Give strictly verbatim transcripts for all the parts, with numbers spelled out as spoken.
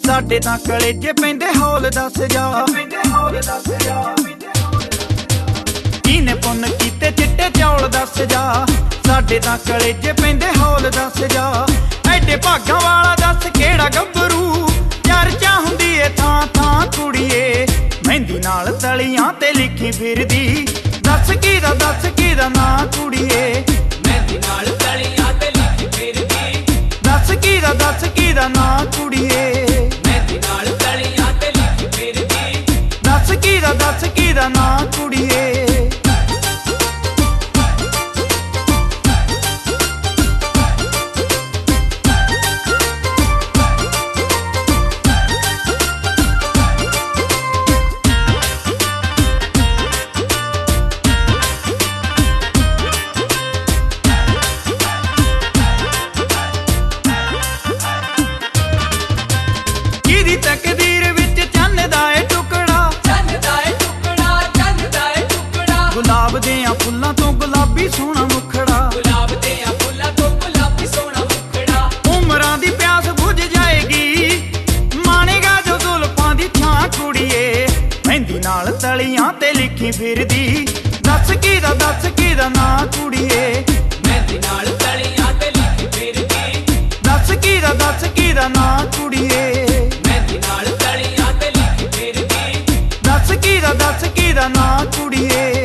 ਸਾਡੇ ਤਾਂ ਕਲੇਜੇ ਪੈਂਦੇ ਹੌਲ ਦੱਸ ਜਾ ਕਿਨੇ ਪੁੰਨ ਕੀਤੇ ਚਿੱਟੇ ਚੌਲ ਦੱਸ ਜਾ ਸਾਡੇ ਤਾਂ ਕਲੇਜੇ ਪੈਂਦੇ ਹੌਲ ਦੱਸ ਜਾ ਐਡੇ ਭਾਗਾਂ ਵਾਲਾ ਦੱਸ ਕਿਹੜਾ ਗੱਭਰੂ ਯਾਰ ਚਾਹ ਹੁੰਦੀ ਏ ਥਾਂ ਥਾਂ ਕੁੜੀਏ ਮਹਿੰਦੀ ਨਾਲ ਤਲੀਆਂ ਤੇ ਲਿਖੀ ਫਿਰਦੀ ਦੱਸ ਕਿਹਦਾ ਦੱਸ ਕਿਹਦਾ ਨਾਂ ਕੁੜੀਏ ਮਹਿੰਦੀ ਨਾਲ ਤਲੀਆਂ ਤੇ ਲਿਖੀ ਫਿਰਦੀ ਦੱਸ ਕਿਹਦਾ ਦੱਸ ਕਿਹਦਾ ਨਾਂ ਕੁੜੀਏ ਮਹਿੰਦੀ ਨਾਲ ਤਲੀਆਂ ਤੇ ਲਿਖੀ ਫਿਰਦੀ ਦੱਸ ਕਿਹਦਾ ਦੱਸ ਕਿਹਦਾ ਨਾਂ ਕੁੜੀਏ ਤਕਦੀਰ ਵਿੱਚ ਚੰਨ ਦਾ ਏ ਟੁਕੜਾ ਚੰਨ ਦਾ ਏ ਟੁਕੜਾ ਚੰਨ ਦਾ ਏ ਟੁਕੜਾ ਗੁਲਾਬ ਦੇ ਆ ਫੁੱਲਾਂ ਤੋਂ ਗੁਲਾਬੀ ਸੋਹਣਾ ਮੁਖੜਾ ਗੁਲਾਬ ਦੇ ਆ ਫੁੱਲਾਂ ਤੋਂ ਗੁਲਾਬੀ ਸੋਹਣਾ ਮੁਖੜਾ ਉਮਰਾਂ ਦੀ ਪਿਆਸ ਬੁਝ ਜਾਏਗੀ ਮਾਣੇਗਾ ਜੋ ਜ਼ੁਲਫਾਂ ਦੀ ਛਾਂ ਕੁੜੀਏ ਮਹਿੰਦੀ ਨਾਲ ਤਲੀਆਂ ਤੇ ਲਿਖੀ ਫਿਰਦੀ ਦੱਸ ਕਿਹਦਾ ਦੱਸ ਕਿਹਦਾ ਨਾਂ ਕੁੜੀਏ ਮਹਿੰਦੀ ਨਾਲ ਤਲੀਆਂ ਤੇ ਲਿਖੀ ਫਿਰਦੀ ਦੱਸ ਕਿਹਦਾ ਦੱਸ ਕਿਹਦਾ ਨਾਂ ਕੁੜੀਏ ਨਾਲ ਤਲੀਆਂ ਤੇ ਲਿਖੀ ਫਿਰਦੀ ਦੱਸ ਕਿਹਦਾ ਦੱਸ ਕਿਹਦਾ ਨਾਂ ਕੁੜੀਏ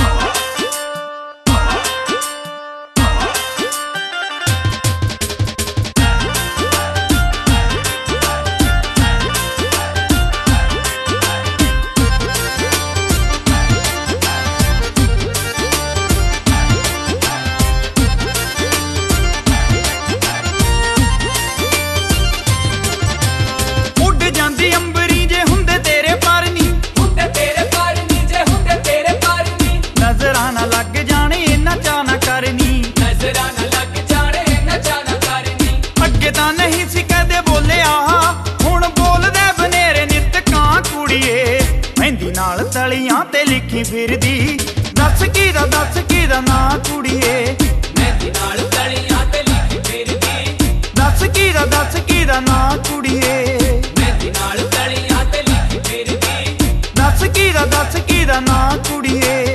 ਅੰਬਰੀ ਜੇ ਹੁੰਦੇ ਤੇਰੇ ਪਰ ਨੀ ਹੁੰਦੇ ਤੇਰੇ ਪਰ ਨੀ ਜੇ ਹੁੰਦੇ ਤੇਰੇ ਪਰ ਨੀ ਨਜ਼ਰਾਂ ਨਾ ਲੱਗ ਜਾਣੇ ਇੰਨਾ ਚਾਹ ਨਾ ਕਰਨੀ ਨਜ਼ਰਾਂ ਨਾ ਲੱਗ ਜਾਣੇ ਇੰਨਾ ਚਾਹ ਨਾ ਕਰਨੀ ਅੱਗੇ ਤਾਂ ਨਹੀਂ ਸੀ ਕਦੇ ਬੋਲਿਆ ਹੁਣ ਬੋਲਦੇ ਬਨੇਰੇ ਨਿੱਤ ਕਾਂ ਕੁੜੀਏ ਮਹਿੰਦੀ ਨਾਲ ਤਲੀਆਂ ਤੇ ਲਿਖੀ ਫਿਰਦੀ ਦੱਸ ਕਿਹਦਾ ਦੱਸ ਕਿਹਦਾ ਨਾਂ ਕੁੜੀਏ ਮਹਿੰਦੀ ਨਾਲ ਤਲੀਆਂ ਤੇ ਲਿਖੀ ਫਿਰਦੀ ਦੱਸ ਕਿਹਦਾ ਦੱਸ ਕਿਹਦਾ ਨਾਂ ਕੁੜੀਏ ਨਾਲ ਤਲੀਆਂ ਤੇ ਲਿਖੀ ਫਿਰਦੀ ਦੱਸ ਕਿਹਦਾ ਦੱਸ ਕਿਹਦਾ ਨਾਂ ਕੁੜੀਏ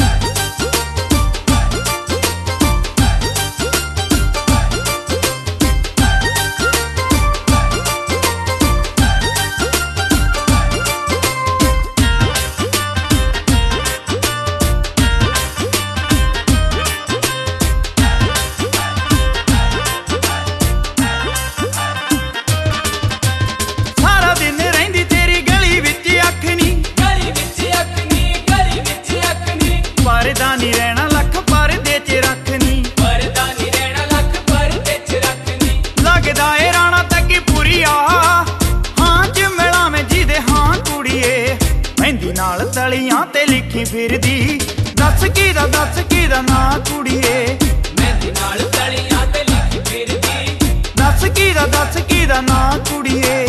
ਪਰਦਾ ਨੀ ਰਹਿਣਾ ਲੱਖ ਪਰਦੇ ਚ ਰੱਖਨੀ ਪਰਦਾ ਨੀ ਰਹਿਣਾ ਲੱਖ ਪਰਦੇ ਚ ਰੱਖਨੀ ਲੱਗਦਾ ਏ ਰਾਣਾ ਤੱਕੀ ਪੂਰੀ ਆ ਹਾਂ ਚ ਮਿਲਾਵੇਂ ਜਿਹਦੇ ਹਾਂ ਕੁੜੀਏ ਮਹਿੰਦੀ ਨਾਲ ਤਲੀਆਂ ਤੇ ਲਿਖੀ ਫਿਰਦੀ ਦੱਸ ਕਿਹਦਾ ਦੱਸ ਕਿਹਦਾ ਨਾਂ ਕੁੜੀਏ ਮਹਿੰਦੀ ਨਾਲ ਤਲੀਆਂ ਤੇ ਲਿਖੀ ਫਿਰਦੀ ਦੱਸ ਕਿਹਦਾ ਦੱਸ ਕਿਹਦਾ ਨਾਂ ਕੁੜੀਏ